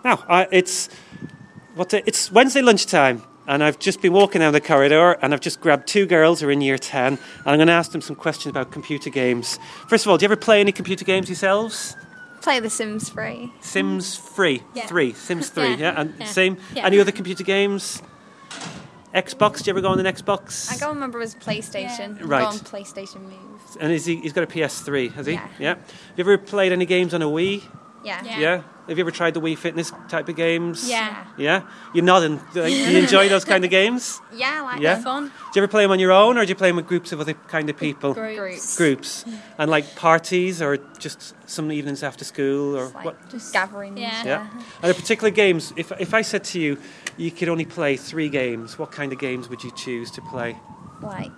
Now, it's Wednesday lunchtime, and I've just been walking down the corridor, and I've just grabbed 2 girls who are in year 10, and I'm going to ask them some questions about computer games. First of all, do you ever play any computer games yourselves? Play The Sims 3. Sims 3? Yeah. 3. Sims 3, yeah? And Yeah. same? Yeah. Any other computer games? Xbox? Do you ever go on an Xbox? I got one member was PlayStation. Right. Go on PlayStation Move. And he's got a PS3, has he? Yeah. Have you ever played any games on a Wii? Yeah. Yeah. Have you ever tried the Wii Fitness type of games? Yeah. Yeah? You're nodding. Do you enjoy those kind of games? Yeah, I like Yeah? that. Fun. Do you ever play them on your own, or do you play them with groups of other kind of people? Groups. Groups. And like parties, or just some evenings after school, or It's like what? just gatherings. Yeah. Yeah. Are there particular games? If I said to you, you could only play 3 games, what kind of games would you choose to play? Like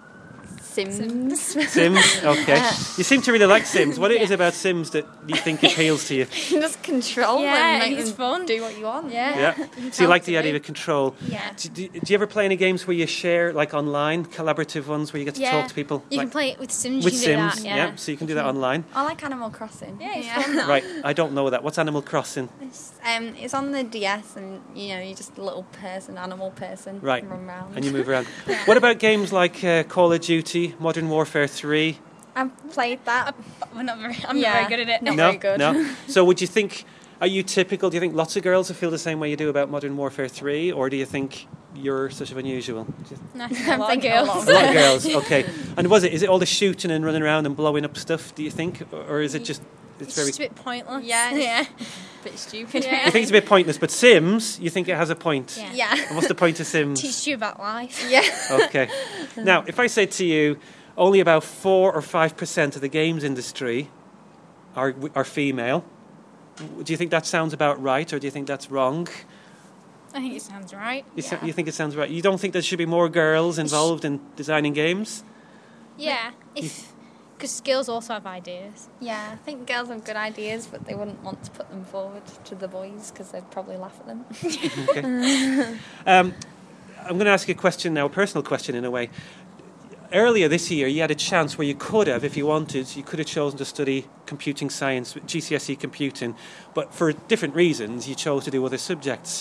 Sims. Sims? Okay. You seem to really like Sims. What it is about Sims that you think appeals to you? You can just control Yeah, them. Make it's them fun. do what you want. Yeah. Yeah. So you like the idea of control. Yeah. Do you ever play any games where you share, like online, collaborative ones where you get to talk to people? You like, can play it with Sims. with you can Sims, do that. so you can do that online. I like Animal Crossing. Yeah, it's fun. Right, I don't know that. What's Animal Crossing? It's on the DS, and you're just a little person, animal person. Right, And run around. and you move around. What about games like Call of Duty, Modern Warfare 3? I've played that. I'm not very good at it. Not No, very good. no. So would you think? Are you typical? Do you think lots of girls feel the same way you do about Modern Warfare 3, or do you think you're sort of unusual? No, I'm a lot of thinking a girls. lot A lot of girls, okay. And is it all the shooting and running around and blowing up stuff? Do you think, or is it just It's very? just a bit pointless. Yeah, it's- Yeah. Bit stupid. Yeah. You think it's a bit pointless, but Sims, you think it has a point? Yeah. Yeah. And what's the point of Sims? Teach you about life. Yeah. Okay. Now, if I say to you, only about 4 or 5% of the games industry are female, do you think that sounds about right, or do you think that's wrong? I think it sounds right. You think it sounds right? You don't think there should be more girls involved in designing games? Yeah. Because girls also have ideas. Yeah, I think girls have good ideas, but they wouldn't want to put them forward to the boys because they'd probably laugh at them. Okay. I'm going to ask you a question now, a personal question in a way. Earlier this year, you had a chance where you could have, if you wanted, you could have chosen to study computing science, GCSE computing, but for different reasons, you chose to do other subjects.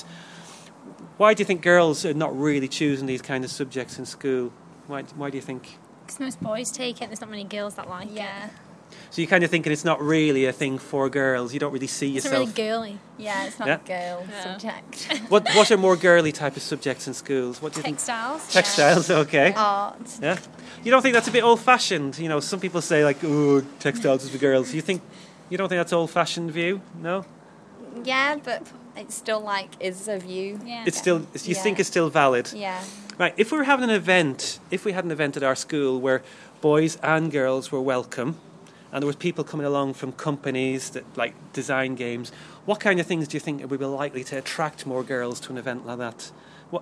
Why do you think girls are not really choosing these kind of subjects in school? Why do you think? Because most boys take it, there's not many girls that like Yeah. it. So you're kind of thinking it's not really a thing for girls. You don't really see It's yourself. not really girly. Yeah, it's not Yeah. a girl Yeah. subject. What are more girly type of subjects in schools? What do you think? Textiles. Textiles, okay. Art. Yeah. You don't think that's a bit old-fashioned? You know, some people say like, "Oh, textiles is for girls." You don't think that's old-fashioned view? No. Yeah, but it's still like is a view. Yeah. It's still. You think it's still valid? Yeah. Right. If we were having an event, if we had an event at our school where boys and girls were welcome, and there was people coming along from companies that like design games, what kind of things do you think would be likely to attract more girls to an event like that? What,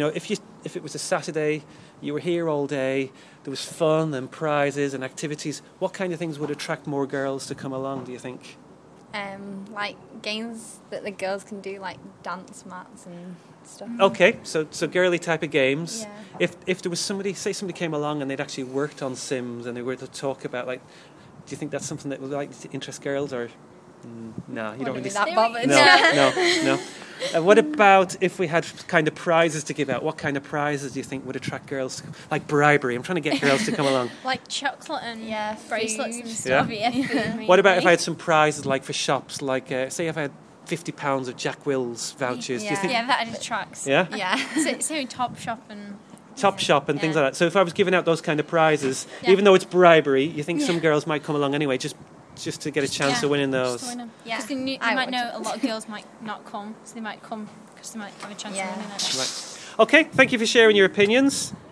if it was a Saturday, you were here all day, there was fun and prizes and activities, what kind of things would attract more girls to come along, do you think? Like games that the girls can do, like dance mats and stuff. Okay, so girly type of games. Yeah. If there was somebody came along and they'd actually worked on Sims and they were to talk about, like, do you think that's something that would like to interest girls, or no, you don't Wouldn't really be that bothered. No. What about if we had kind of prizes to give out? What kind of prizes do you think would attract girls? Like bribery. I'm trying to get girls to come along. Like chocolate and Yeah, bracelets food. and stuff. Yeah. Yeah. What about if I had some prizes like for shops? Like, say if I had £50 of Jack Wills vouchers. Do you Yeah. think? Yeah, that attracts. Yeah? Yeah. So Top Shop and Top Shop and things Yeah. like that. So if I was giving out those kind of prizes, Yeah. even though it's bribery, you think some girls might come along anyway, just to get a chance Yeah. of winning just those? to win 'em. Yeah. 'Cause they I might would. know a lot of girls might not come, so they might come because they might have a chance Yeah. of winning it. Right. Okay, thank you for sharing your opinions.